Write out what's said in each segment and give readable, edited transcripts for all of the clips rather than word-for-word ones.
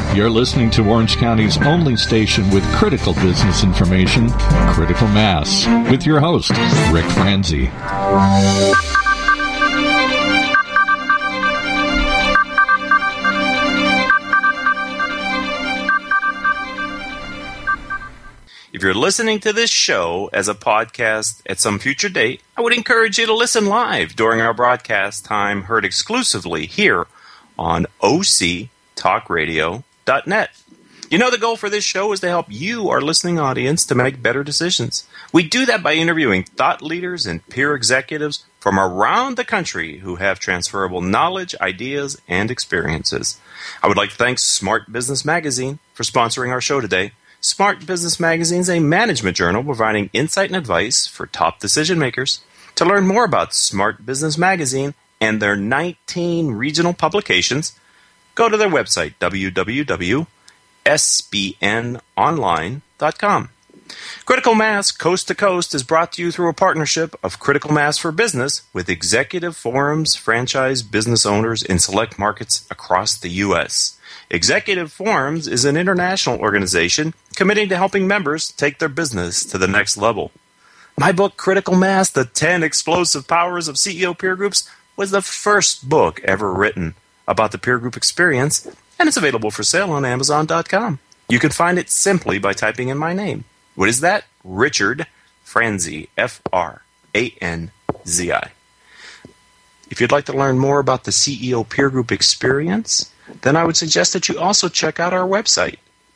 You're listening to Orange County's only station with critical business information, Critical Mass, with your host, Rick Franzi. If you're listening to this show as a podcast at some future date, I would encourage you to listen live during our broadcast time, heard exclusively here on octalkradio.net. You know, the goal for this show is to help you, our listening audience, to make better decisions. We do that by interviewing thought leaders and peer executives from around the country who have transferable knowledge, ideas, and experiences. I would like to thank Smart Business Magazine for sponsoring our show today. Smart Business Magazine is a management journal providing insight and advice for top decision makers. To learn more about Smart Business Magazine and their 19 regional publications, go to their website, www.sbnonline.com. Critical Mass Coast to Coast is brought to you through a partnership of Critical Mass for Business with executive forums, franchise business owners in select markets across the U.S. Executive Forums is an international organization committing to helping members take their business to the next level. My book, Critical Mass, The 10 Explosive Powers of CEO Peer Groups, was the first book ever written about the peer group experience, and it's available for sale on Amazon.com. You can find it simply by typing in my name. What is that? Richard Franzi, Franzi. If you'd like to learn more about the CEO Peer Group experience, then I would suggest that you also check out our website,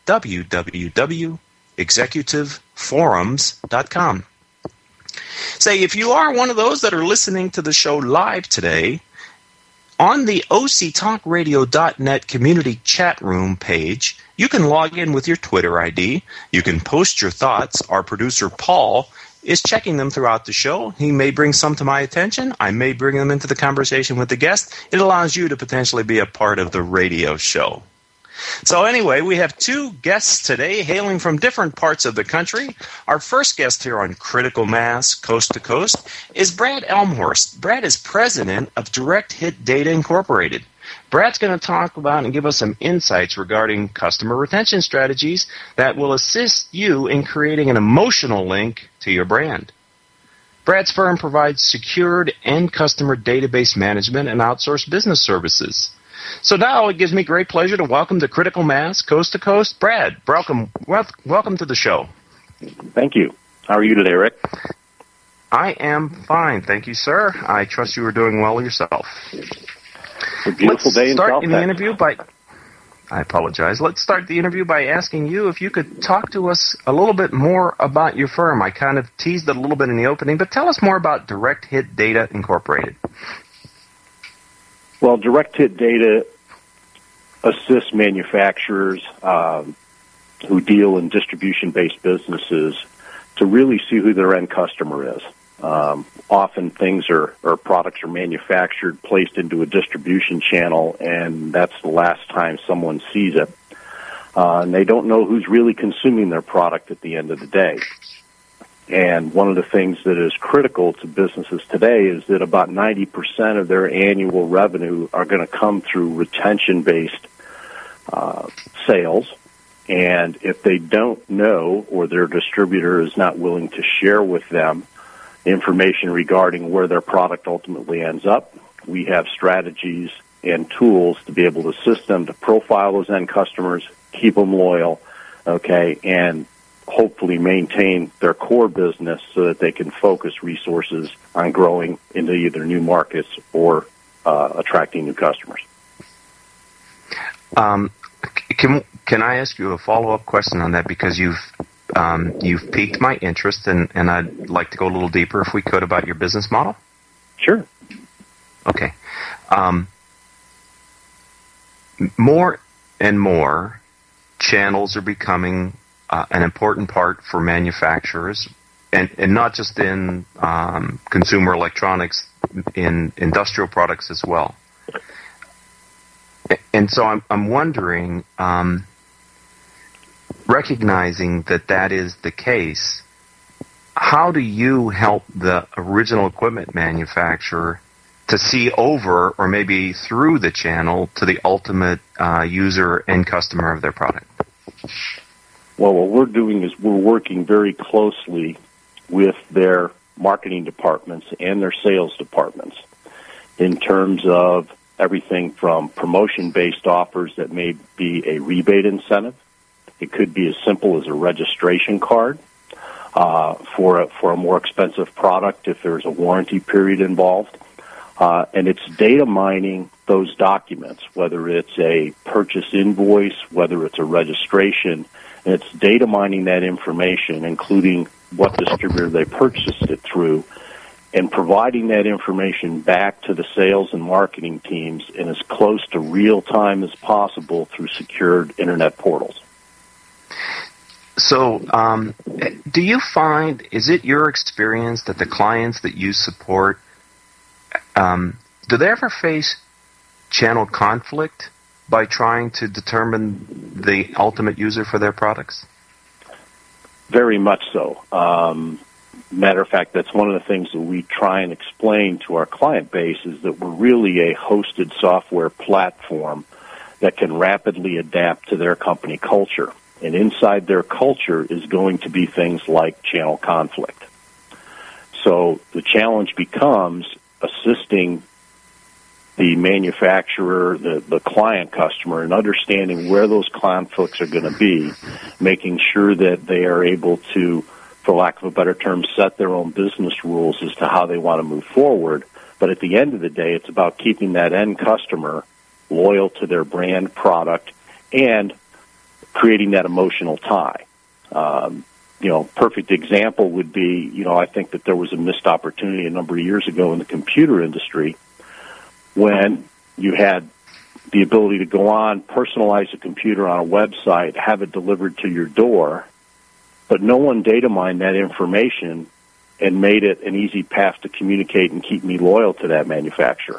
www.executiveforums.com. Say, if you are one of those that are listening to the show live today, on the octalkradio.net community chat room page, you can log in with your Twitter ID. You can post your thoughts. Our producer, Paul, is checking them throughout the show. He may bring some to my attention. I may bring them into the conversation with the guest. It allows you to potentially be a part of the radio show. So anyway, we have two guests today hailing from different parts of the country. Our first guest here on Critical Mass Coast to Coast is Brad Elmhorst. Brad is president of Direct Hit Data Incorporated. Brad's going to talk about and give us some insights regarding customer retention strategies that will assist you in creating an emotional link to your brand. Brad's firm provides secured end customer database management and outsourced business services. So now it gives me great pleasure to welcome to Critical Mass Coast to Coast, Brad. Welcome to the show. Thank you. How are you today, Rick? I am fine, thank you, sir. I trust you are doing well yourself. A beautiful day in South Texas. I apologize. Let's start the interview by asking you if you could talk to us a little bit more about your firm. I kind of teased it a little bit in the opening, but tell us more about Direct Hit Data Incorporated. Well, Direct Hit Data assists manufacturers who deal in distribution-based businesses to really see who their end customer is. Often things or products are manufactured, placed into a distribution channel, and that's the last time someone sees it. And they don't know who's really consuming their product at the end of the day. And one of the things that is critical to businesses today is that about 90% of their annual revenue are going to come through retention-based sales. And if they don't know, or their distributor is not willing to share with them information regarding where their product ultimately ends up, we have strategies and tools to be able to assist them to profile those end customers, keep them loyal, okay, and hopefully maintain their core business so that they can focus resources on growing into either new markets or attracting new customers. Can I ask you a follow-up question on that, because you've piqued my interest, and I'd like to go a little deeper, if we could, about your business model? Sure. Okay. More and more channels are becoming an important part for manufacturers, and not just in consumer electronics, in industrial products as well. And so I'm wondering, recognizing that is the case, how do you help the original equipment manufacturer to see over or maybe through the channel to the ultimate user and customer of their product? Well, what we're doing is we're working very closely with their marketing departments and their sales departments in terms of everything from promotion-based offers that may be a rebate incentive. It could be as simple as a registration card for a more expensive product if there's a warranty period involved. And it's data mining those documents, whether it's a purchase invoice, whether it's a registration, and it's data mining that information, including what distributor they purchased it through, and providing that information back to the sales and marketing teams in as close to real time as possible through secured internet portals. So, do you find, is it your experience that the clients that you support, do they ever face channel conflict by trying to determine the ultimate user for their products? Very much so. Matter of fact, that's one of the things that we try and explain to our client base is that we're really a hosted software platform that can rapidly adapt to their company culture. And inside their culture is going to be things like channel conflict. So the challenge becomes assisting the manufacturer, the client customer, in understanding where those conflicts are going to be, making sure that they are able to, for lack of a better term, set their own business rules as to how they want to move forward. But at the end of the day, it's about keeping that end customer loyal to their brand product and creating that emotional tie. Perfect example would be, I think that there was a missed opportunity a number of years ago in the computer industry when you had the ability to go on, personalize a computer on a website, have it delivered to your door, but no one data mined that information and made it an easy path to communicate and keep me loyal to that manufacturer.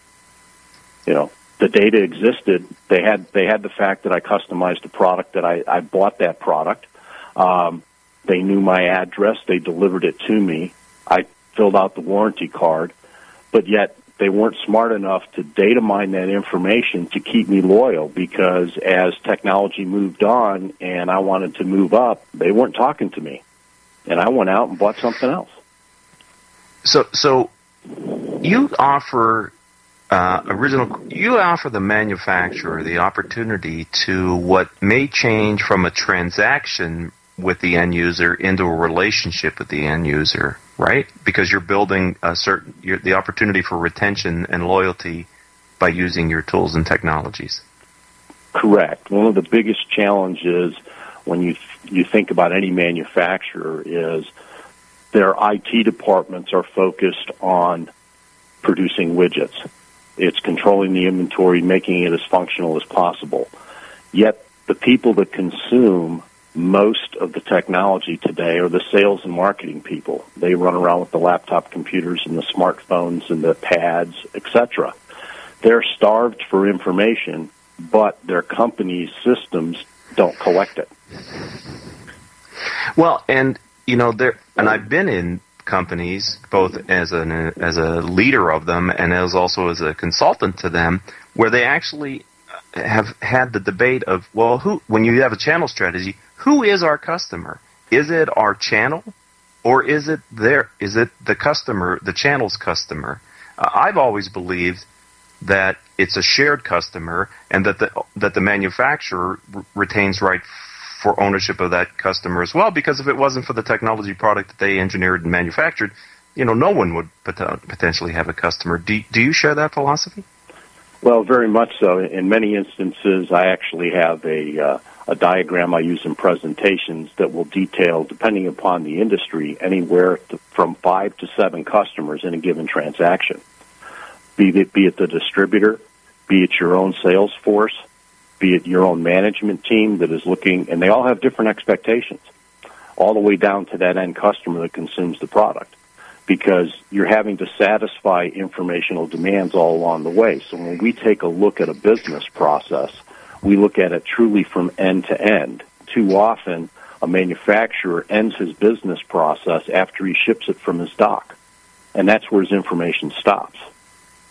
The data existed. They had the fact that I customized a product, that I bought that product. They knew my address. They delivered it to me. I filled out the warranty card, but yet they weren't smart enough to data mine that information to keep me loyal, because as technology moved on and I wanted to move up, they weren't talking to me, and I went out and bought something else. So you offer you offer the manufacturer the opportunity to what may change from a transaction with the end user into a relationship with the end user, right? Because you're building the opportunity for retention and loyalty by using your tools and technologies. Correct. One of the biggest challenges when you think about any manufacturer is their IT departments are focused on producing widgets. It's controlling the inventory, making it as functional as possible. Yet the people that consume most of the technology today are the sales and marketing people. They run around with the laptop computers and the smartphones and the pads, etc. They're starved for information, but their company's systems don't collect it. Well, and I've been in companies, both as a leader of them and as a consultant to them, where they actually have had the debate of, when you have a channel strategy, who is our customer? Is it our channel, or is it the customer, the channel's customer? I've always believed that it's a shared customer, and that the manufacturer retains right for ownership of that customer as well, because if it wasn't for the technology product that they engineered and manufactured, no one would potentially have a customer. Do you share that philosophy? Well, very much so. In many instances, I actually have a diagram I use in presentations that will detail, depending upon the industry, anywhere from 5 to 7 customers in a given transaction. Be it the distributor, be it your own sales force, be it your own management team that is looking, and they all have different expectations, all the way down to that end customer that consumes the product, because you're having to satisfy informational demands all along the way. So when we take a look at a business process, we look at it truly from end to end. Too often, a manufacturer ends his business process after he ships it from his dock, and that's where his information stops.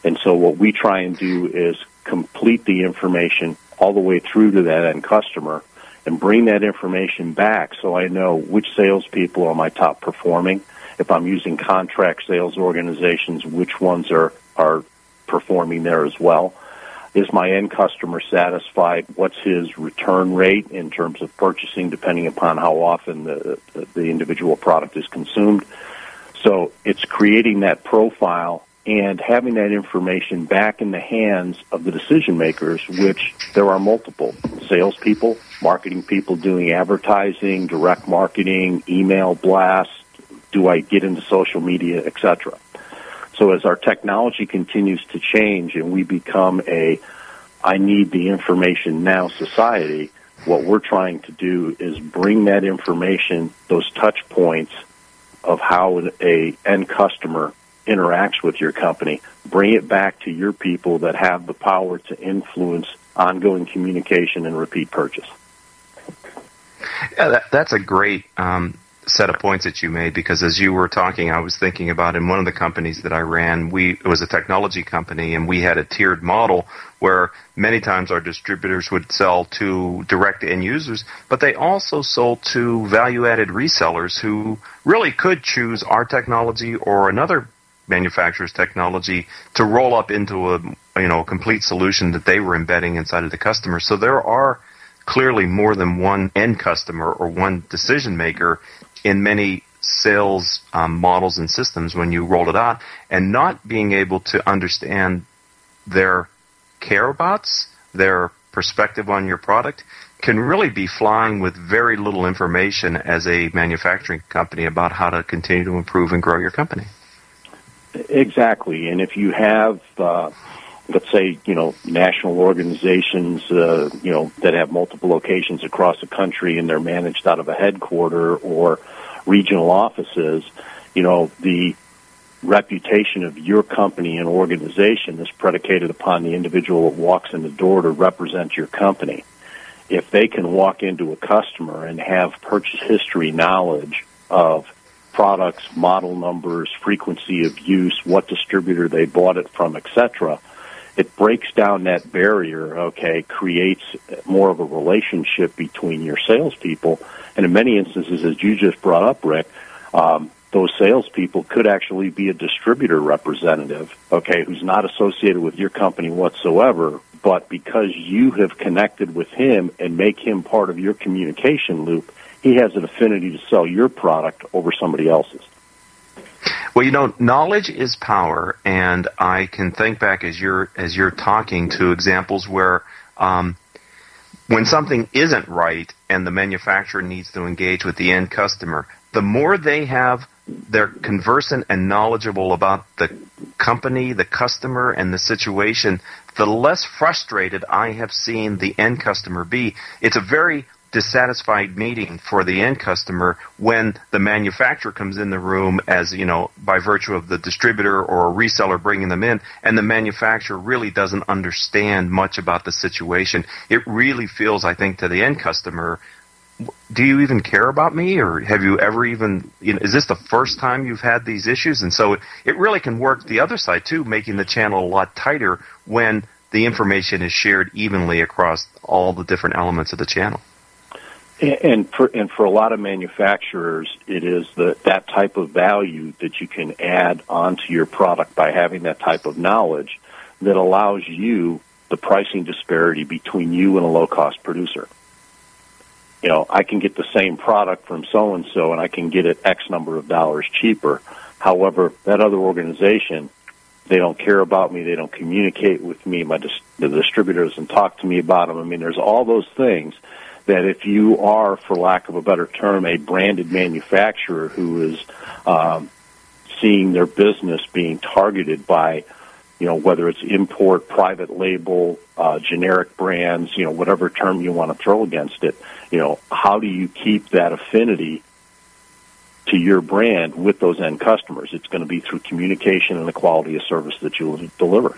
And so what we try and do is complete the information all the way through to that end customer and bring that information back so I know which salespeople are my top performing. If I'm using contract sales organizations, which ones are performing there as well. Is my end customer satisfied? What's his return rate in terms of purchasing, depending upon how often the individual product is consumed? So it's creating that profile and having that information back in the hands of the decision makers, which there are multiple. Salespeople, marketing people doing advertising, direct marketing, email blasts, do I get into social media, etc. So as our technology continues to change and we become I need the information now society, what we're trying to do is bring that information, those touch points of how an end customer interacts with your company, bring it back to your people that have the power to influence ongoing communication and repeat purchase. Yeah, that's a great set of points that you made, because as you were talking, I was thinking about in one of the companies that I ran, it was a technology company, and we had a tiered model where many times our distributors would sell to direct end users, but they also sold to value-added resellers who really could choose our technology or another manufacturer's technology to roll up into a complete solution that they were embedding inside of the customer. So there are clearly more than one end customer or one decision maker in many sales models and systems when you roll it out, and not being able to understand their care abouts, their perspective on your product, can really be flying with very little information as a manufacturing company about how to continue to improve and grow your company. Exactly. And if you have, let's say, national organizations, that have multiple locations across the country and they're managed out of a headquarter or regional offices, the reputation of your company and organization is predicated upon the individual that walks in the door to represent your company. If they can walk into a customer and have purchase history knowledge of products, model numbers, frequency of use, what distributor they bought it from, etc., it breaks down that barrier, creates more of a relationship between your salespeople. And in many instances, as you just brought up, Rick, those salespeople could actually be a distributor representative, who's not associated with your company whatsoever, but because you have connected with him and make him part of your communication loop, he has an affinity to sell your product over somebody else's. Well, knowledge is power, and I can think back as you're talking to examples where when something isn't right and the manufacturer needs to engage with the end customer, the more they're conversant and knowledgeable about the company, the customer, and the situation, the less frustrated I have seen the end customer be. It's a very dissatisfied meeting for the end customer when the manufacturer comes in the room as, by virtue of the distributor or a reseller bringing them in, and the manufacturer really doesn't understand much about the situation. It really feels, I think, to the end customer, do you even care about me, or have you ever even, is this the first time you've had these issues? And so it really can work the other side too, making the channel a lot tighter when the information is shared evenly across all the different elements of the channel. And for a lot of manufacturers, it is that type of value that you can add onto your product by having that type of knowledge that allows you the pricing disparity between you and a low-cost producer. I can get the same product from so-and-so, and I can get it X number of dollars cheaper. However, that other organization, they don't care about me. They don't communicate with me. The distributor doesn't talk to me about them. I mean, there's all those things that if you are, for lack of a better term, a branded manufacturer who is seeing their business being targeted by, whether it's import, private label, generic brands, whatever term you want to throw against it, how do you keep that affinity to your brand with those end customers? It's going to be through communication and the quality of service that you'll deliver.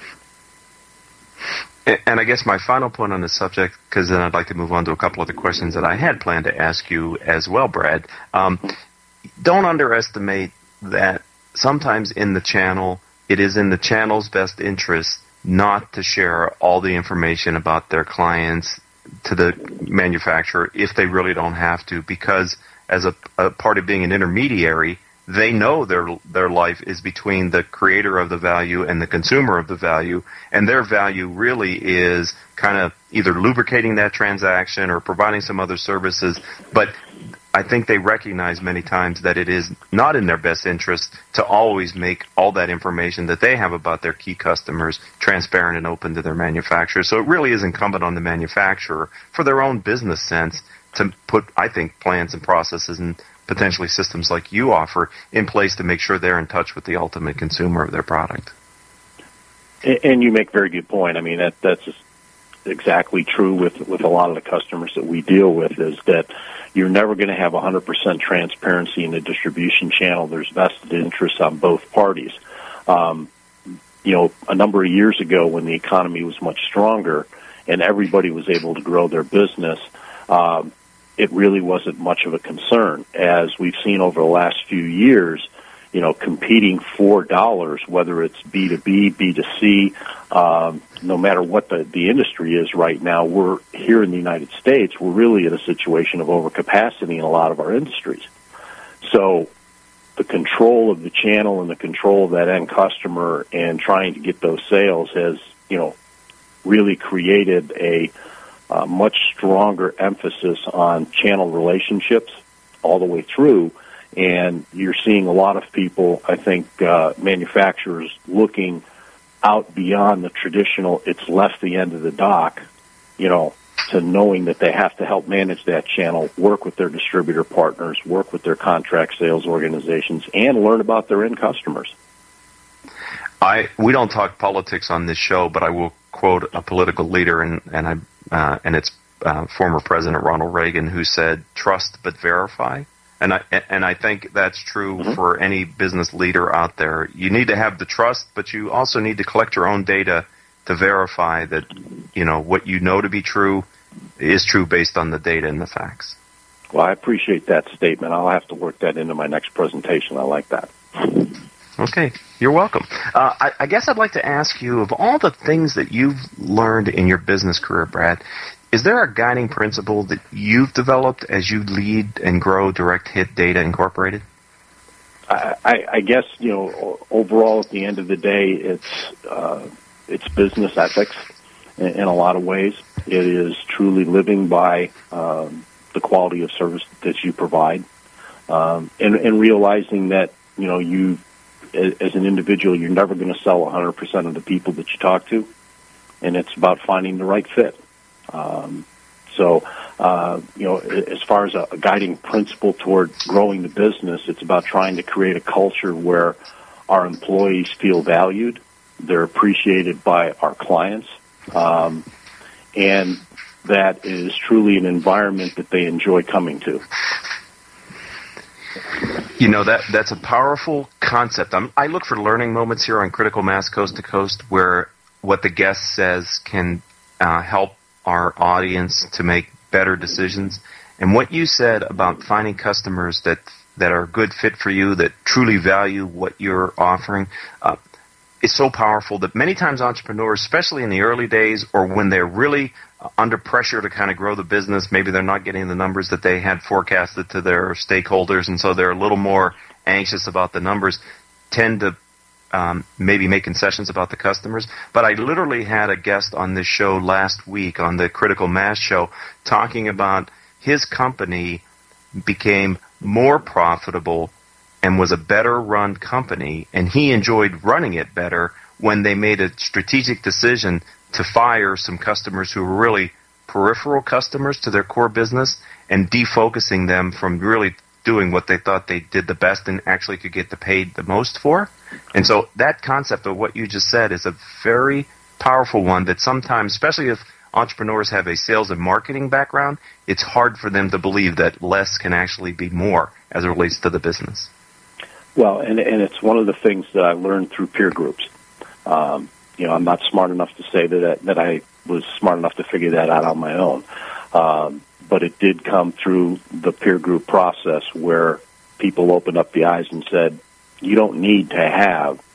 And I guess my final point on this subject, because then I'd like to move on to a couple of the questions that I had planned to ask you as well, Brad. Don't underestimate that sometimes in the channel it is in the channel's best interest not to share all the information about their clients to the manufacturer if they really don't have to, because as a part of being an intermediary, they know their life is between the creator of the value and the consumer of the value, and their value really is kind of either lubricating that transaction or providing some other services. But I think they recognize many times that it is not in their best interest to always make all that information that they have about their key customers transparent and open to their manufacturer. So it really is incumbent on the manufacturer, for their own business sense, to put, I think, plans and processes and potentially systems like you offer in place to make sure they're in touch with the ultimate consumer of their product. And you make a very good point. I mean, that's exactly true with a lot of the customers that we deal with, is that you're never going to have 100% transparency in the distribution channel. There's vested interests on both parties. A number of years ago when the economy was much stronger and everybody was able to grow their business, it really wasn't much of a concern. As we've seen over the last few years, competing for dollars, whether it's B2B, B2C, no matter what the industry is right now, we're here in the United States, we're really in a situation of overcapacity in a lot of our industries. So the control of the channel and the control of that end customer and trying to get those sales has, really created a much stronger emphasis on channel relationships all the way through. And you're seeing a lot of people, I think, manufacturers looking out beyond the traditional, it's left the end of the dock, to knowing that they have to help manage that channel, work with their distributor partners, work with their contract sales organizations, and learn about their end customers. We don't talk politics on this show, but I will quote a political leader, and it's former President Ronald Reagan, who said, "Trust but verify." And I think that's true for any business leader out there. You need to have the trust, but you also need to collect your own data to verify that, what you know to be true is true based on the data and the facts. Well, I appreciate that statement. I'll have to work that into my next presentation. I like that. Okay, you're welcome. I guess I'd like to ask you, of all the things that you've learned in your business career, Brad, is there a guiding principle that you've developed as you lead and grow Direct Hit Data Incorporated? I guess, overall at the end of the day, it's business ethics in a lot of ways. It is truly living by the quality of service that you provide, and realizing that, you, as an individual, you're never going to sell 100% of the people that you talk to, and it's about finding the right fit. As far as a guiding principle toward growing the business, it's about trying to create a culture where our employees feel valued, they're appreciated by our clients, and that is truly an environment that they enjoy coming to. That's a powerful concept. I look for learning moments here on Critical Mass Coast to Coast where what the guest says can help our audience to make better decisions. And what you said about finding customers that are a good fit for you, that truly value what you're offering, is so powerful that many times entrepreneurs, especially in the early days or when they're really under pressure to kind of grow the business, maybe they're not getting the numbers that they had forecasted to their stakeholders, and so they're a little more anxious about the numbers, tend to maybe make concessions about the customers. But I literally had a guest on this show last week on the Critical Mass show talking about his company became more profitable and was a better run company, and he enjoyed running it better when they made a strategic decision to fire some customers who were really peripheral customers to their core business and defocusing them from really doing what they thought they did the best and actually could get paid the most for. And so that concept of what you just said is a very powerful one that sometimes, especially if entrepreneurs have a sales and marketing background, it's hard for them to believe that less can actually be more as it relates to the business. Well, and it's one of the things that I learned through peer groups. I'm not smart enough to say that I was smart enough to figure that out on my own. But it did come through the peer group process where people opened up the eyes and said, you don't need to have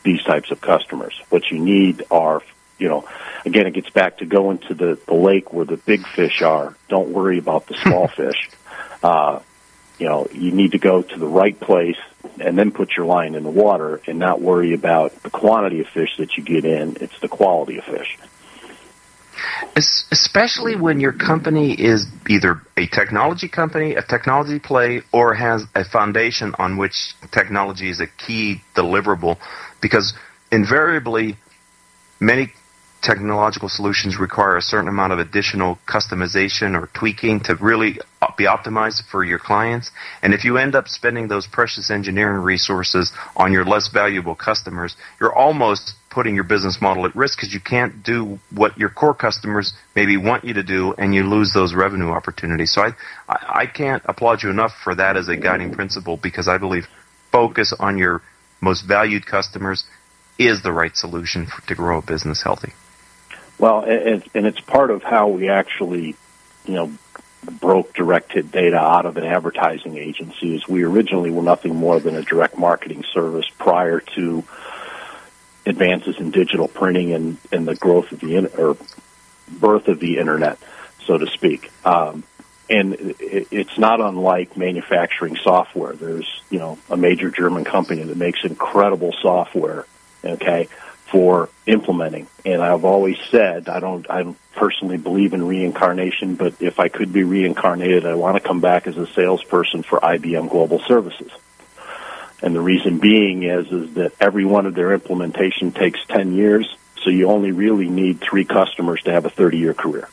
these types of customers. What you need are, again, it gets back to going to the lake where the big fish are. Don't worry about the small fish. You need to go to the right place and then put your line in the water and not worry about the quantity of fish that you get in. It's the quality of fish. Especially when your company is either a technology company, a technology play, or has a foundation on which technology is a key deliverable, because invariably many technological solutions require a certain amount of additional customization or tweaking to really be optimized for your clients. And if you end up spending those precious engineering resources on your less valuable customers, you're almost putting your business model at risk, because you can't do what your core customers maybe want you to do, and you lose those revenue opportunities. So I can't applaud you enough for that as a guiding principle, because I believe focus on your most valued customers is the right solution to grow a business healthy. Well, and it's part of how we actually, broke Direct Hit Data out of an advertising agency. Is we originally were nothing more than a direct marketing service prior to advances in digital printing and the growth of birth of the internet, so to speak. And it's not unlike manufacturing software. There's, a major German company that makes incredible software, for implementing. And I've always said, I don't personally believe in reincarnation, but if I could be reincarnated, I want to come back as a salesperson for IBM Global Services. And the reason being is that every one of their implementation takes 10 years, so you only really need 3 customers to have a 30-year career.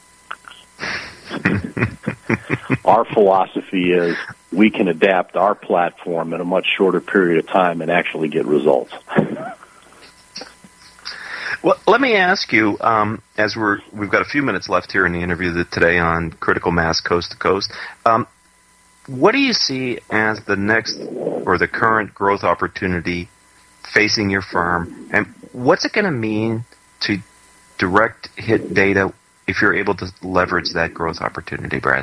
Our philosophy is we can adapt our platform in a much shorter period of time and actually get results. Well, let me ask you, as we've got a few minutes left here in the interview today on Critical Mass Coast to Coast, what do you see as the next or the current growth opportunity facing your firm, and what's it going to mean to Direct Hit Data if you're able to leverage that growth opportunity, Brad?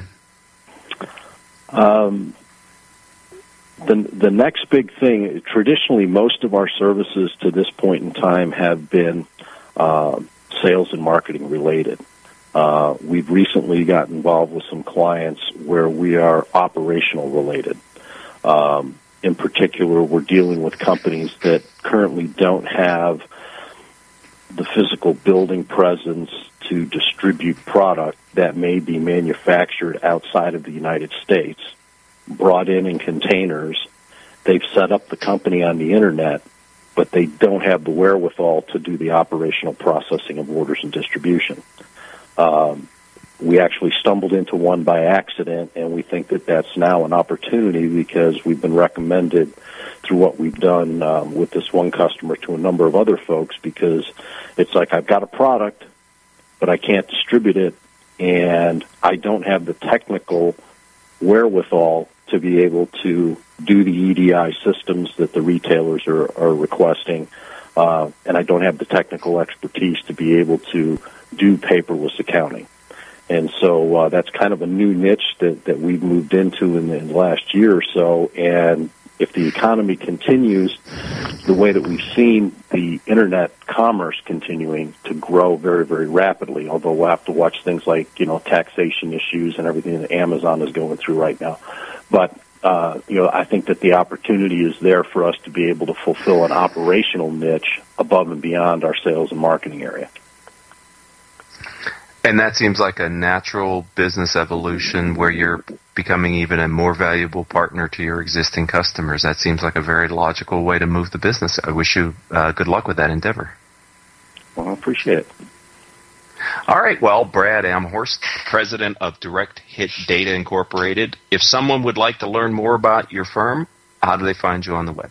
The next big thing, traditionally most of our services to this point in time have been sales and marketing related. We've recently got involved with some clients where we are operational related. In particular, we're dealing with companies that currently don't have the physical building presence to distribute product that may be manufactured outside of the United States, brought in containers. They've set up the company on the internet, but they don't have the wherewithal to do the operational processing of orders and distribution. We actually stumbled into one by accident, and we think that that's now an opportunity because we've been recommended through what we've done with this one customer to a number of other folks, because it's like, I've got a product, but I can't distribute it, and I don't have the technical wherewithal to be able to do the EDI systems that the retailers are requesting, and I don't have the technical expertise to be able to do paperless accounting. And so that's kind of a new niche that we've moved into in the last year or so. And if the economy continues the way that we've seen the internet commerce continuing to grow very, very rapidly, although we'll have to watch things like, taxation issues and everything that Amazon is going through right now. But, I think that the opportunity is there for us to be able to fulfill an operational niche above and beyond our sales and marketing area. And that seems like a natural business evolution where you're becoming even a more valuable partner to your existing customers. That seems like a very logical way to move the business. I wish you good luck with that endeavor. Well, I appreciate it. All right. Well, Brad Amhorst, president of Direct Hit Data Incorporated. If someone would like to learn more about your firm, how do they find you on the web?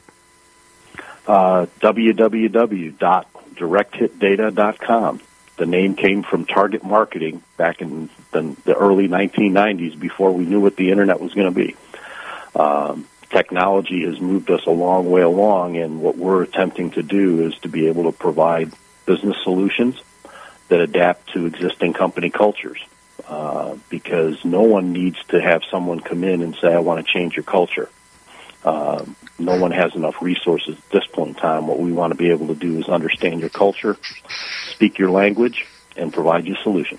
www.directhitdata.com. The name came from Target Marketing back in the early 1990s, before we knew what the internet was going to be. Technology has moved us a long way along, and what we're attempting to do is to be able to provide business solutions that adapt to existing company cultures, because no one needs to have someone come in and say, I want to change your culture. No one has enough resources at this point in time. What we want to be able to do is understand your culture, speak your language, and provide you solutions.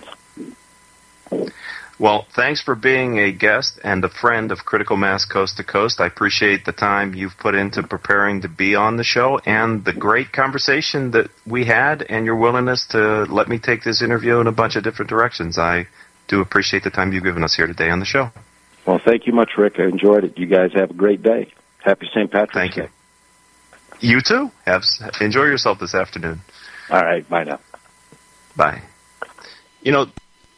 Well, thanks for being a guest and a friend of Critical Mass Coast to Coast. I appreciate the time you've put into preparing to be on the show and the great conversation that we had and your willingness to let me take this interview in a bunch of different directions. I do appreciate the time you've given us here today on the show. Well, thank you much, Rick. I enjoyed it. You guys have a great day. Happy St. Patrick's Day. Thank you. You too. Enjoy yourself this afternoon. All right. Bye now. Bye. You know,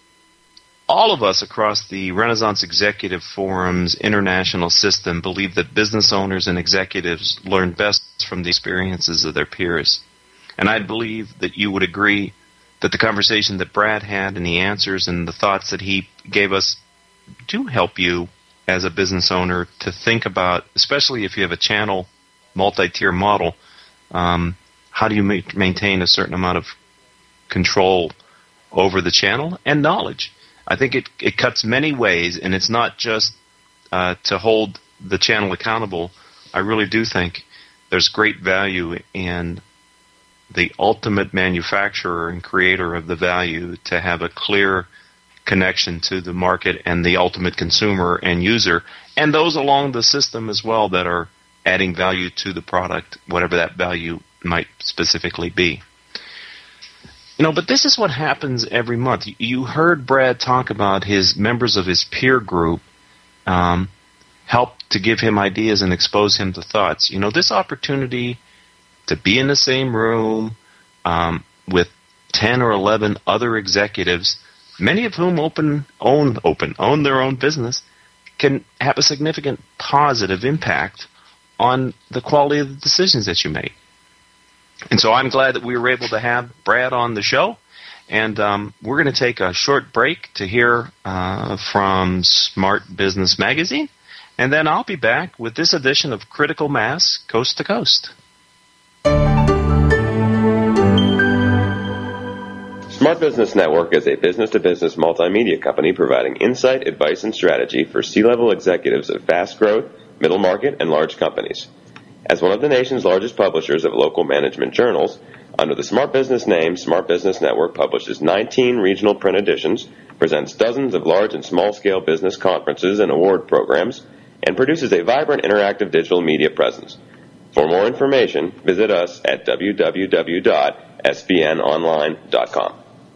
all of us across the Renaissance Executive Forum's international system believe that business owners and executives learn best from the experiences of their peers. And I believe that you would agree that the conversation that Brad had and the answers and the thoughts that he gave us do help you as a business owner to think about, especially if you have a channel multi-tier model, how do you maintain a certain amount of control over the channel and knowledge. I think it cuts many ways, and it's not just to hold the channel accountable. I really do think there's great value in the ultimate manufacturer and creator of the value to have a clear connection to the market and the ultimate consumer and user, and those along the system as well that are adding value to the product, whatever that value might specifically be. You know, but this is what happens every month. You heard Brad talk about his members of his peer group help to give him ideas and expose him to thoughts. You know, this opportunity to be in the same room with 10 or 11 other executives, many of whom own their own business, can have a significant positive impact on the quality of the decisions that you make. And so I'm glad that we were able to have Brad on the show. And we're going to take a short break to hear from Smart Business Magazine. And then I'll be back with this edition of Critical Mass Coast to Coast. Smart Business Network is a business-to-business multimedia company providing insight, advice, and strategy for C-level executives of fast-growth, middle-market, and large companies. As one of the nation's largest publishers of local management journals, under the Smart Business name, Smart Business Network publishes 19 regional print editions, presents dozens of large and small-scale business conferences and award programs, and produces a vibrant interactive digital media presence. For more information, visit us at www.sbnonline.com.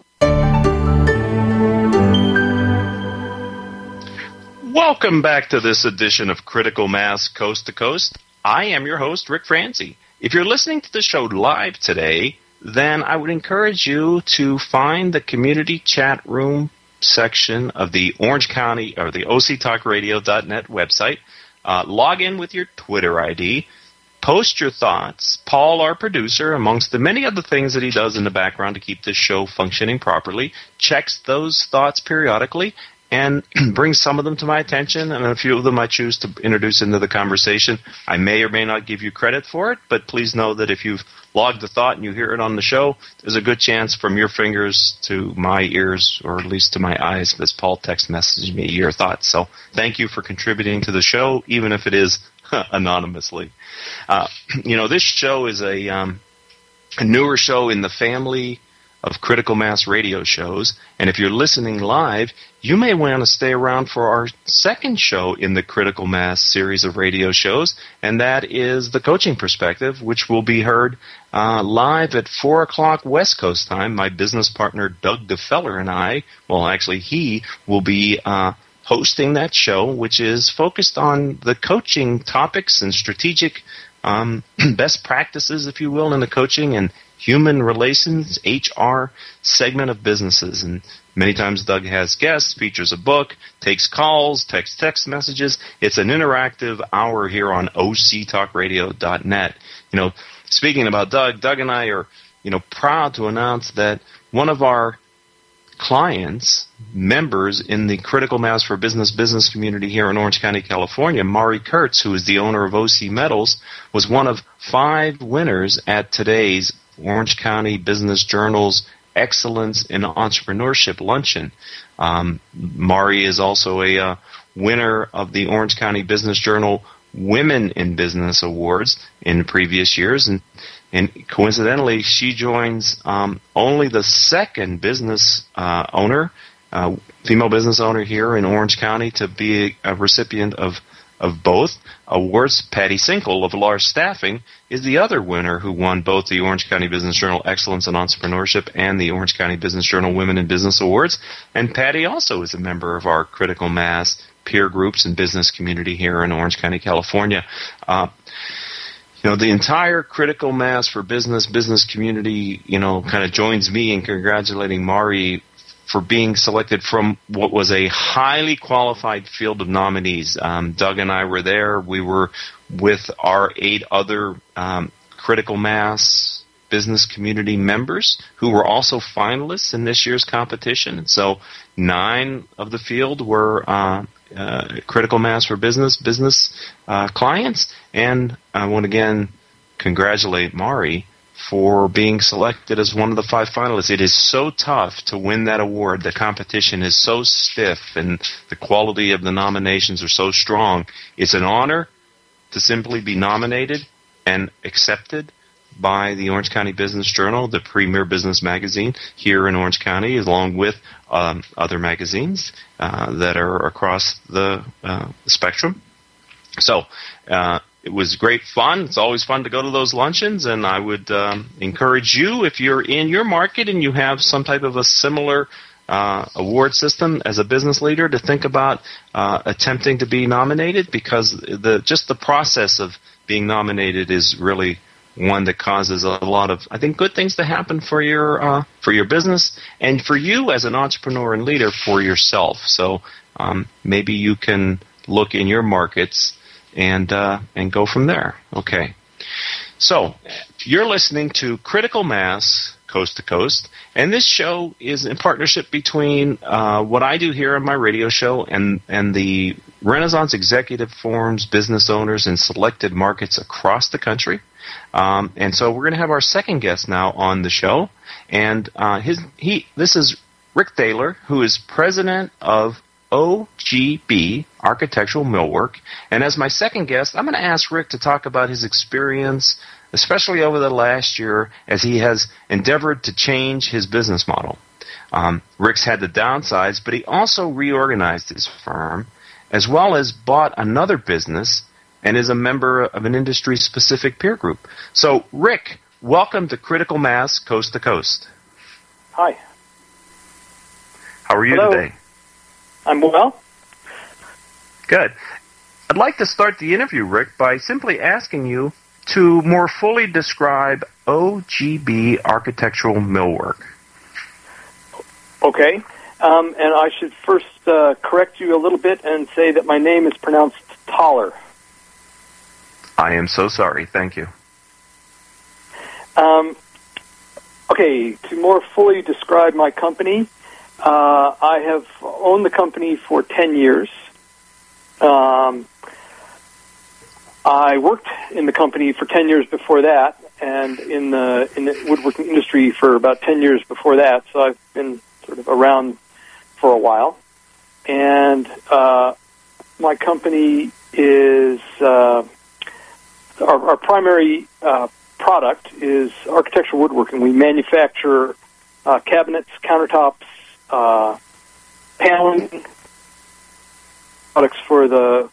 Welcome back to this edition of Critical Mass Coast to Coast. I am your host, Rick Franzi. If you're listening to the show live today, then I would encourage you to find the community chat room section of the Orange County or the OCTalkRadio.net website. Log in with your Twitter ID. Post your thoughts. Paul, our producer, amongst the many other things that he does in the background to keep this show functioning properly, checks those thoughts periodically and brings some of them to my attention, and a few of them I choose to introduce into the conversation. I may or may not give you credit for it, but please know that if you've logged the thought and you hear it on the show, there's a good chance from your fingers to my ears, or at least to my eyes, as Paul text messaged me your thoughts. So thank you for contributing to the show, even if it is anonymously. You know, this show is a newer show in the family of Critical Mass radio shows, and if you're listening live, you may want to stay around for our second show in the Critical Mass series of radio shows, and that is The Coaching Perspective, which will be heard live at 4 o'clock West Coast time. My business partner, Doug DeFeller, and I, well, actually, he will be hosting that show, which is focused on the coaching topics and strategic best practices, if you will, in the coaching and human relations, HR segment of businesses. And many times Doug has guests, features a book, takes calls, text messages. It's an interactive hour here on OCTalkRadio.net. You know, speaking about Doug and I are, you know, proud to announce that one of our clients, members in the Critical Mass for Business community here in Orange County, California, Mari Kurtz, who is the owner of OC Metals, was one of 5 winners at today's Orange County Business Journal's Excellence in Entrepreneurship Luncheon. Mari is also a winner of the Orange County Business Journal Women in Business Awards in previous years, and coincidentally, she joins only the second business owner, female business owner here in Orange County to be a recipient of both awards. Patty Sinkle of Large Staffing is the other winner who won both the Orange County Business Journal Excellence in Entrepreneurship and the Orange County Business Journal Women in Business Awards. And Patty also is a member of our Critical Mass peer groups and business community here in Orange County, California. The entire Critical Mass for business community, kind of joins me in congratulating Mari for being selected from what was a highly qualified field of nominees. Doug and I were there. We were with our 8 other Critical Mass business community members who were also finalists in this year's competition. And so 9 of the field were Critical Mass for business clients. And I want to again congratulate Mari for being selected as one of the 5 finalists. It is so tough to win that award. The competition is so stiff, and the quality of the nominations are so strong. It's an honor to simply be nominated and accepted by the Orange County Business Journal, the premier business magazine here in Orange County, along with other magazines that are across the spectrum. So, it was great fun. It's always fun to go to those luncheons, and I would encourage you, if you're in your market and you have some type of a similar award system as a business leader, to think about attempting to be nominated, because the process of being nominated is really one that causes a lot of, I think, good things to happen for your business and for you as an entrepreneur and leader for yourself. So maybe you can look in your markets and go from there. Okay. So you're listening to Critical Mass Coast to Coast, and this show is in partnership between what I do here on my radio show and the Renaissance Executive Forum's business owners in selected markets across the country. And so we're going to have our second guest now on the show, and this is Rick Thaler, who is president of OGB Architectural Millwork. And as my second guest, I'm going to ask Rick to talk about his experience, especially over the last year, as he has endeavored to change his business model. Rick's had to downsize, but he also reorganized his firm, as well as bought another business and is a member of an industry-specific peer group. So, Rick, welcome to Critical Mass Coast to Coast. Hi. How are you Hello. today? I'm well. Good. I'd like to start the interview, Rick, by simply asking you to more fully describe OGB Architectural Millwork. Okay. And I should first correct you a little bit and say that my name is pronounced Thaler. I am so sorry. Thank you. Okay, to more fully describe my company, I have owned the company for 10 years. I worked in the company for 10 years before that, and in the woodworking industry for about 10 years before that, so I've been sort of around for a while. And my company is, our primary product is architectural woodworking. We manufacture cabinets, countertops, paneling products for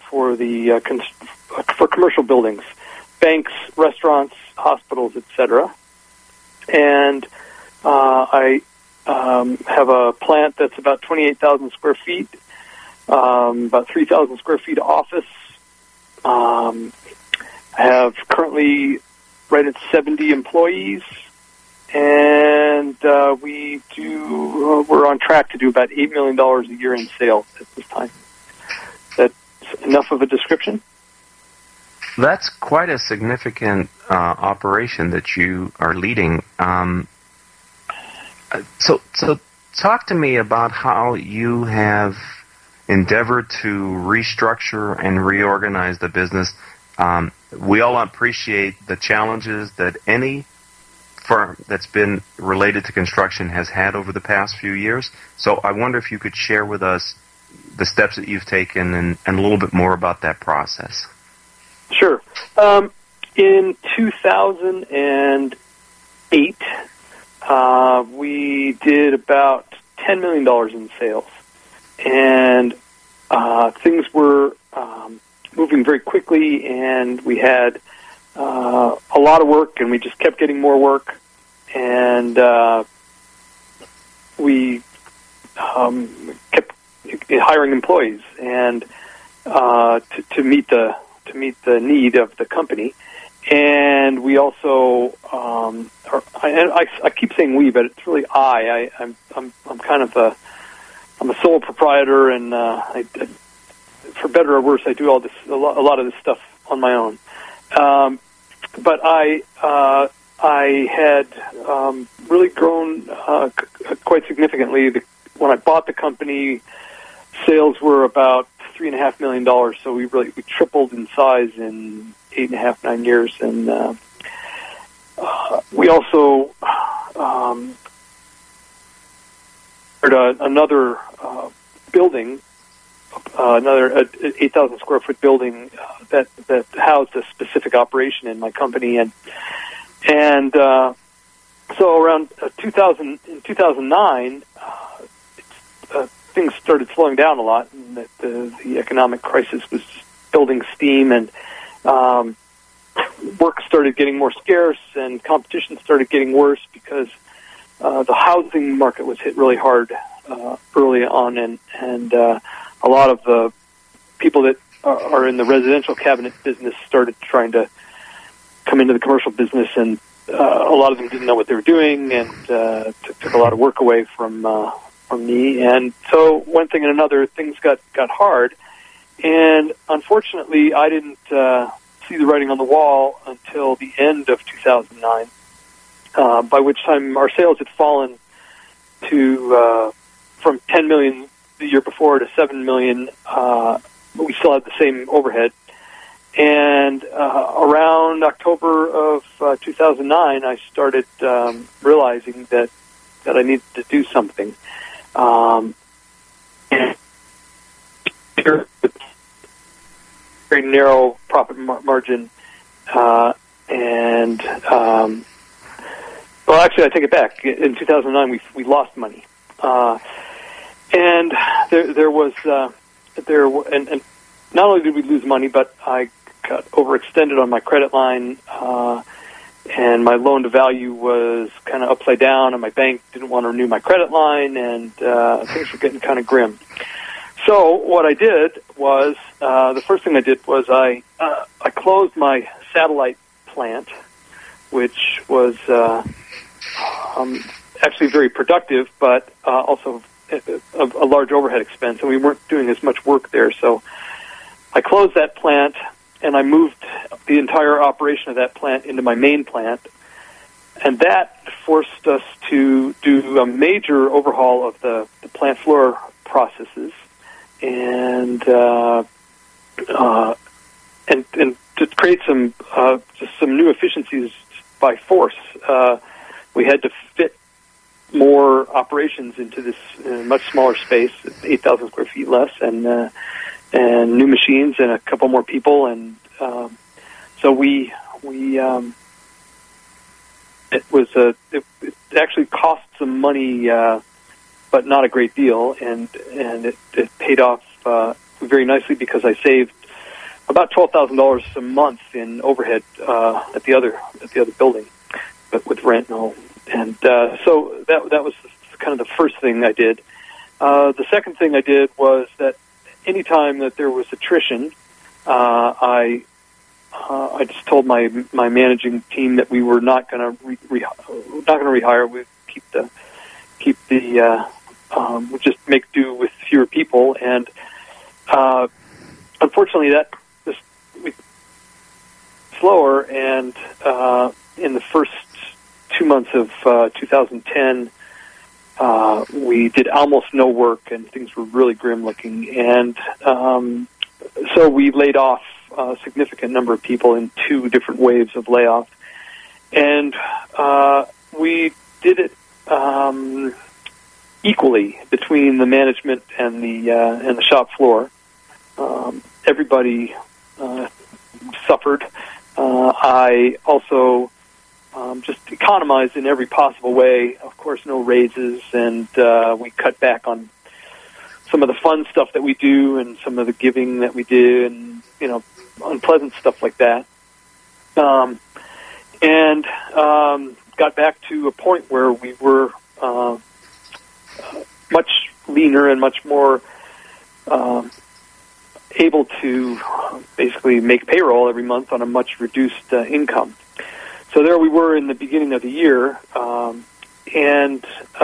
commercial buildings, banks, restaurants, hospitals, etc. And I have a plant that's about 28,000 square feet, about 3,000 square feet of office. I have currently right at 70 employees, and we're on track to do about $8 million a year in sales at this time. That's enough of a description? That's quite a significant operation that you are leading. So talk to me about how you have endeavored to restructure and reorganize the business. We all appreciate the challenges that any firm that's been related to construction has had over the past few years. So I wonder if you could share with us the steps that you've taken and a little bit more about that process. Sure. In 2008, we did about $10 million in sales, and things were moving very quickly, and we had a lot of work, and we just kept getting more work, and we kept hiring employees and to meet the need of the company. And we also, I keep saying we, but it's really I'm kind of I'm a sole proprietor, and for better or worse, I do a lot of this stuff on my own. But I had really grown quite significantly. When I bought the company, sales were about $3.5 million. So we tripled in size in 8.5, 9 years, and we also another building, another 8,000 square foot building that housed a specific operation in my company, and so around 2009, things started slowing down a lot, and the economic crisis was building steam, and work started getting more scarce, and competition started getting worse because the housing market was hit really hard early on, and a lot of the people that are in the residential cabinet business started trying to come into the commercial business, and a lot of them didn't know what they were doing, and took a lot of work away from me. And so one thing and another, things got hard, and unfortunately I didn't see the writing on the wall until the end of 2009, by which time our sales had fallen to from 10 million the year before to 7 million, but we still had the same overhead. And around October of 2009, I started realizing that I needed to do something. Very narrow profit margin, and well, actually, I take it back. In 2009, we lost money, and there was and not only did we lose money, but I got overextended on my credit line, and my loan to value was kind of upside down, and my bank didn't want to renew my credit line, and things were getting kind of grim. So what I did was, the first thing I did was I closed my satellite plant, which was actually very productive, but also a large overhead expense, and we weren't doing as much work there. So I closed that plant, and I moved the entire operation of that plant into my main plant, and that forced us to do a major overhaul of the plant floor processes, and to create some new efficiencies by force. We had to fit more operations into this much smaller space, 8,000 square feet less, and new machines and a couple more people, and so we it actually cost some money, but not a great deal, and it paid off very nicely because I saved about $12,000 a month in overhead at the other building, but with rent and all. And so that was kind of the first thing I did. The second thing I did was that anytime that there was attrition, I just told my managing team that we were not going to rehire. We'd keep the we'd just make do with fewer people, and unfortunately that was slower. And in the first 2 months of 2010, we did almost no work, and things were really grim looking. And so we laid off a significant number of people in 2 different waves of layoff. And we did it equally between the management and the shop floor. Everybody suffered. I also just economized in every possible way. Of course, no raises, and we cut back on some of the fun stuff that we do and some of the giving that we do, and unpleasant stuff like that. And got back to a point where we were much leaner and much more able to basically make payroll every month on a much reduced income. So there we were in the beginning of the year, and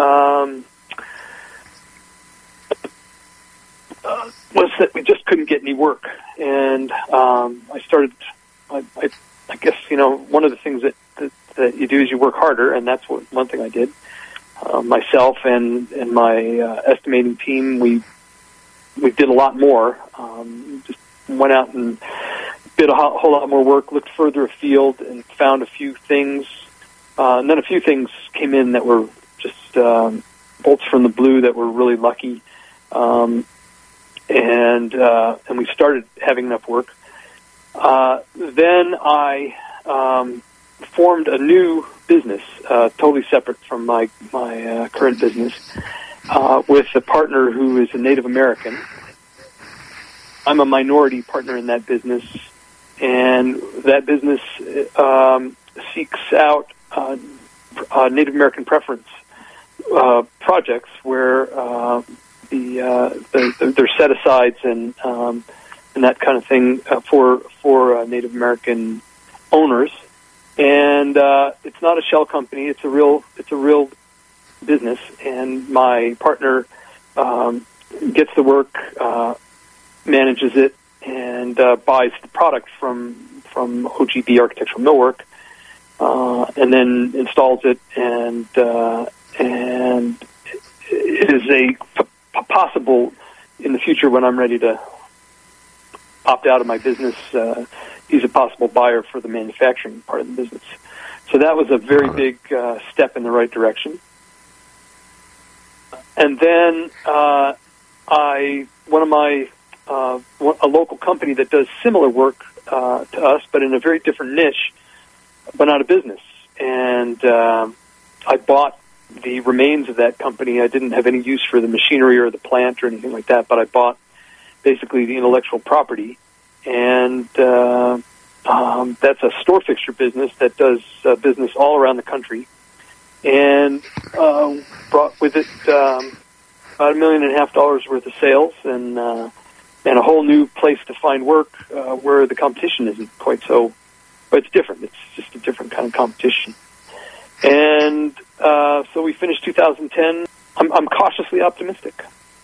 was that we just couldn't get any work. And I started, I guess, one of the things that you do is you work harder, and that's one thing I did. Myself and my estimating team, we did a lot more. Just went out and did a whole lot more work, looked further afield, and found a few things. And then a few things came in that were just bolts from the blue that were really lucky. And we started having enough work. Then I formed a new business, totally separate from my current business, with a partner who is a Native American. I'm a minority partner in that business, and that business seeks out Native American preference projects where there's set-asides and that kind of thing for Native American owners. And it's not a shell company; it's a real business. And my partner gets the work, manages it, and buys the product from OGB Architectural Millwork, and then installs it. And it is a possible in the future when I'm ready to opt out of my business. He's a possible buyer for the manufacturing part of the business. So that was a very big step in the right direction. And then a local company that does similar work to us, but in a very different niche, went out of business. And I bought the remains of that company. I didn't have any use for the machinery or the plant or anything like that, but I bought basically the intellectual property. And that's a store fixture business that does business all around the country, and brought with it about $1.5 million worth of sales, and a whole new place to find work where the competition isn't quite so. But it's different. It's just a different kind of competition. And so we finished 2010. I'm cautiously optimistic.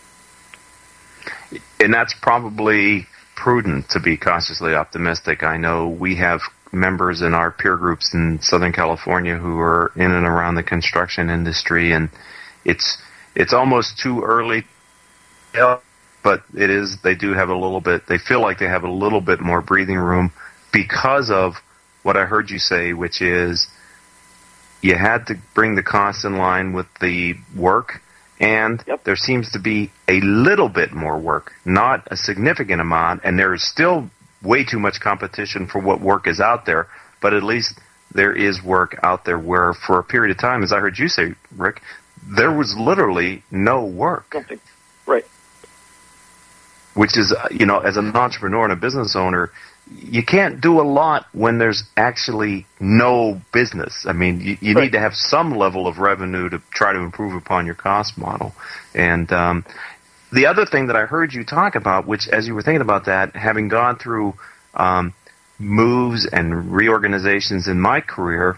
And that's probably prudent to be cautiously optimistic. I know we have members in our peer groups in Southern California who are in and around the construction industry, and it's almost too early, but it is. They do have a little bit. They feel like they have a little bit more breathing room because of what I heard you say, which is you had to bring the costs in line with the work. And there seems to be a little bit more work, not a significant amount, and there is still way too much competition for what work is out there, but at least there is work out there where for a period of time, as I heard you say, Rick, there was literally no work. Something. Right. Which is, as an entrepreneur and a business owner, you can't do a lot when there's actually no business. I mean, you need to have some level of revenue to try to improve upon your cost model. And the other thing that I heard you talk about, which as you were thinking about that, having gone through moves and reorganizations in my career,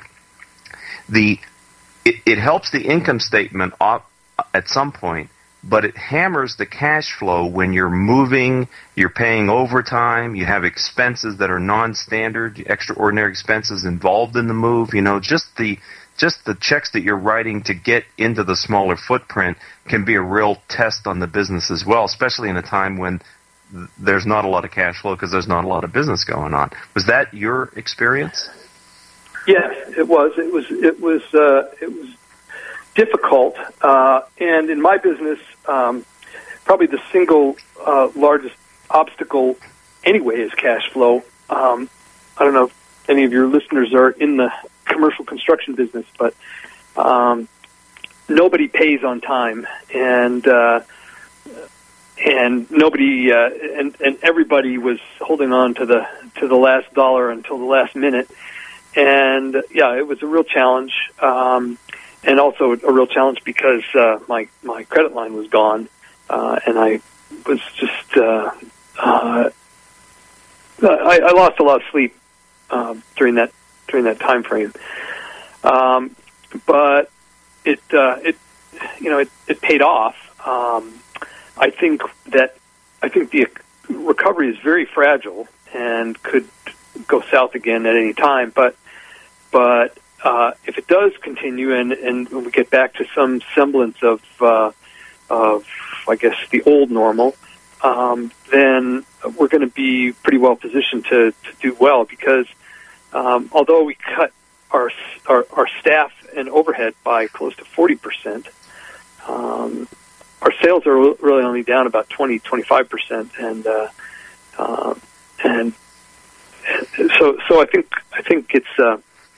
it helps the income statement up at some point, but it hammers the cash flow when you're moving, you're paying overtime, you have expenses that are non-standard, extraordinary expenses involved in the move. Just the checks that you're writing to get into the smaller footprint can be a real test on the business as well, especially in a time when there's not a lot of cash flow because there's not a lot of business going on. Was that your experience? Yes, it was. It was difficult, and in my business, probably the single largest obstacle anyway is cash flow. I don't know if any of your listeners are in the commercial construction business, but nobody pays on time, and nobody and everybody was holding on to the last dollar until the last minute, and it was a real challenge, and also a real challenge because my credit line was gone, and I was just I lost a lot of sleep during that time frame, but it paid off. I think the recovery is very fragile and could go south again at any time. But if it does continue and we get back to some semblance of I guess the old normal, then we're going to be pretty well positioned to do well, because although we cut our staff and overhead by close to 40%, our sales are really only down about 20-25%, and so I think it's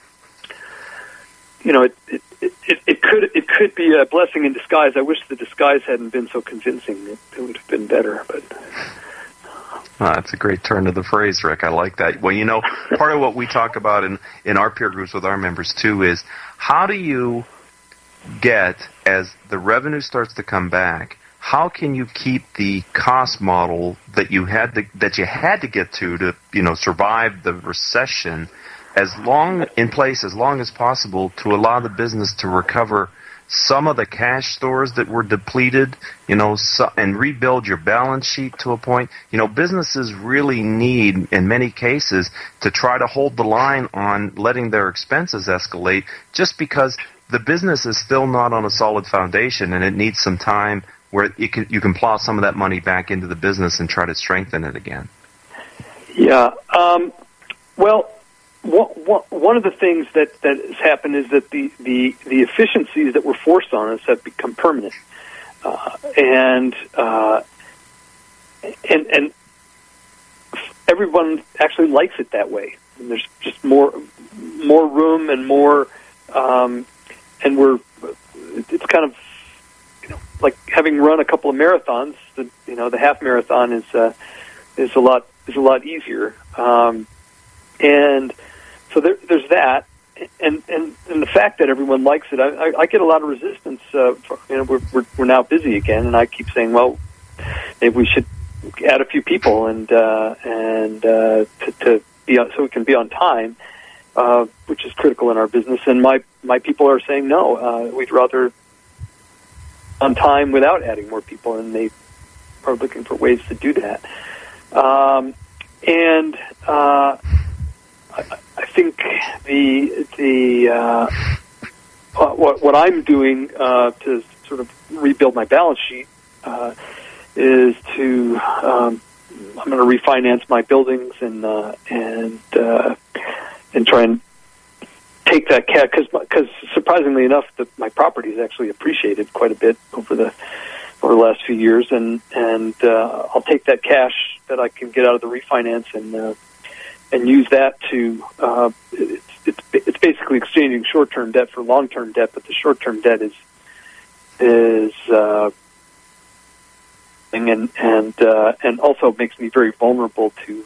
it could be a blessing in disguise. I wish the disguise hadn't been so convincing. It would have been better, but. That's a great turn to the phrase, Rick. I like that. Well, part of what we talk about in our peer groups with our members too is how do you get, as the revenue starts to come back, how can you keep the cost model that you had to get to survive the recession as long as possible, to allow the business to recover some of the cash stores that were depleted, and rebuild your balance sheet to a point. Businesses really need, in many cases, to try to hold the line on letting their expenses escalate, just because the business is still not on a solid foundation, and it needs some time where you can plow some of that money back into the business and try to strengthen it again. Yeah. Well, one of the things that has happened is that the efficiencies that were forced on us have become permanent, and everyone actually likes it that way. And there's just more room and more, and it's kind of like having run a couple of marathons. The half marathon is a lot easier, and so there's that, and the fact that everyone likes it. I get a lot of resistance. We're now busy again, and I keep saying, well, maybe we should add a few people and to be on, so we can be on time, which is critical in our business. And my people are saying no. We'd rather on time without adding more people, and they are looking for ways to do that. I think what I'm doing to sort of rebuild my balance sheet is to I'm going to refinance my buildings and try and take that cash, because surprisingly enough, my property has actually appreciated quite a bit over the last few years, and I'll take that cash that I can get out of the refinance and use that to it's basically exchanging short-term debt for long-term debt, but the short-term debt is and also makes me very vulnerable to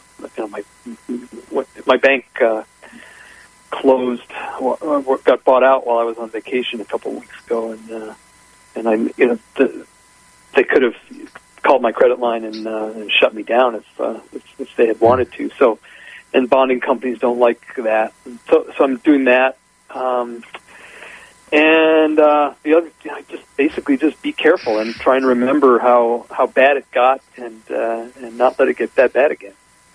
my bank closed, got bought out while I was on vacation a couple of weeks ago, and they could have called my credit line and shut me down if they had wanted to. So, and bonding companies don't like that. So I'm doing that. And the other, just be careful and try and remember how bad it got, and not let it get that bad again.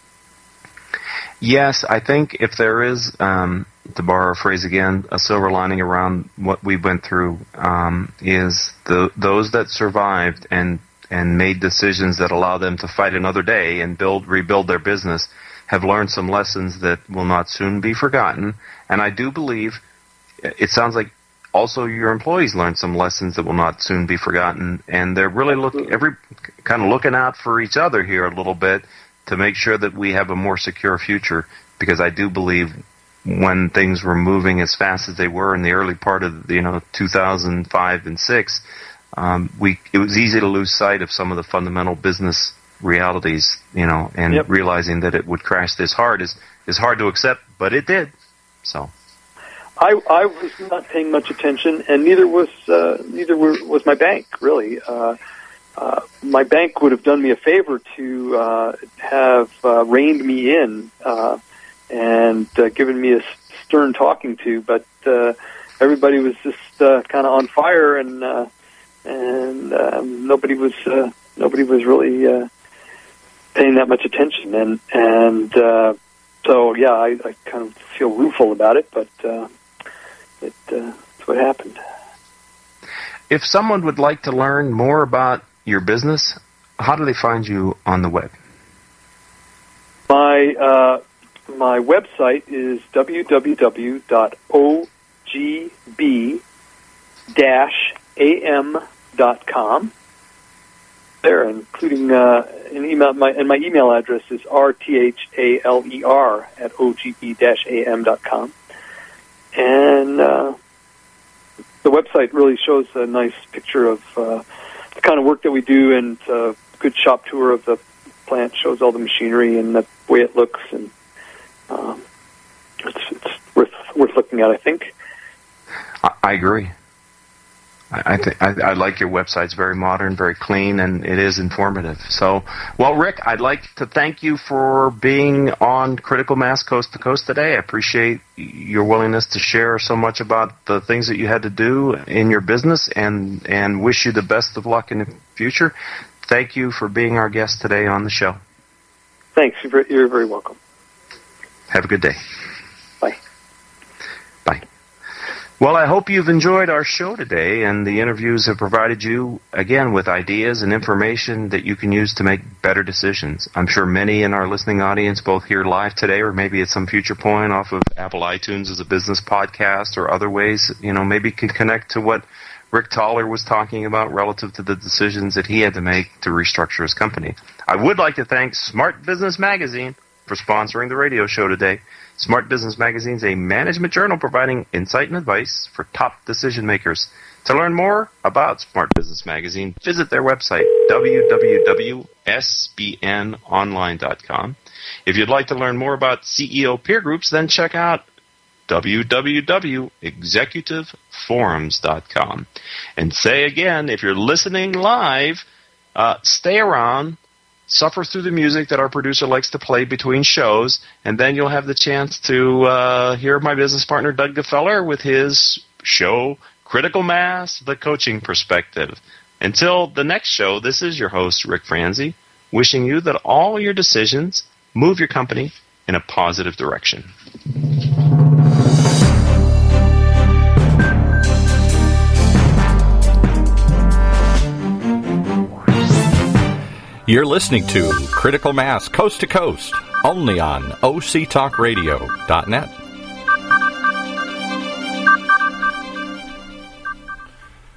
Yes, I think if there is, to borrow a phrase again, a silver lining around what we went through, is those that survived and made decisions that allow them to fight another day and rebuild their business have learned some lessons that will not soon be forgotten. And I do believe, it sounds like also your employees learned some lessons that will not soon be forgotten, and they're really looking out for each other here a little bit, to make sure that we have a more secure future, because I do believe when things were moving as fast as they were in the early part of 2005 and 6, it was easy to lose sight of some of the fundamental business realities, and realizing that it would crash this hard is hard to accept, but it did. So I was not paying much attention, and neither was my bank, really. My bank would have done me a favor to have reined me in and given me a stern talking to, but everybody was just kind of on fire, and nobody was really paying that much attention, and so yeah, I kind of feel rueful about it, but it's what happened. If someone would like to learn more about your business, how do they find you on the web? My website is www.ogb-am.com. There, including an email, my email address is rthaler@ogb-am.com. And the website really shows a nice picture of the kind of work that we do, and a good shop tour of the plant shows all the machinery and the way it looks, and it's worth looking at, I think. I agree. I like your website. It's very modern, very clean, and it is informative. So, well, Rick, I'd like to thank you for being on Critical Mass Coast to Coast today. I appreciate your willingness to share so much about the things that you had to do in your business, and wish you the best of luck in the future. Thank you for being our guest today on the show. Thanks. You're very welcome. Have a good day. Bye. Bye. Well, I hope you've enjoyed our show today, and the interviews have provided you, again, with ideas and information that you can use to make better decisions. I'm sure many in our listening audience, both here live today or maybe at some future point off of Apple iTunes as a business podcast or other ways, maybe can connect to what Rick Thaler was talking about relative to the decisions that he had to make to restructure his company. I would like to thank Smart Business Magazine for sponsoring the radio show today. Smart Business Magazine is a management journal providing insight and advice for top decision makers. To learn more about Smart Business Magazine, visit their website, www.sbnonline.com. If you'd like to learn more about CEO peer groups, then check out www.executiveforums.com. And say again, if you're listening live, stay around. Suffer through the music that our producer likes to play between shows, and then you'll have the chance to hear my business partner, Doug Gefeller, with his show, Critical Mass, The Coaching Perspective. Until the next show, this is your host, Rick Franzi, wishing you that all your decisions move your company in a positive direction. You're listening to Critical Mass Coast to Coast, only on OCTalkRadio.net.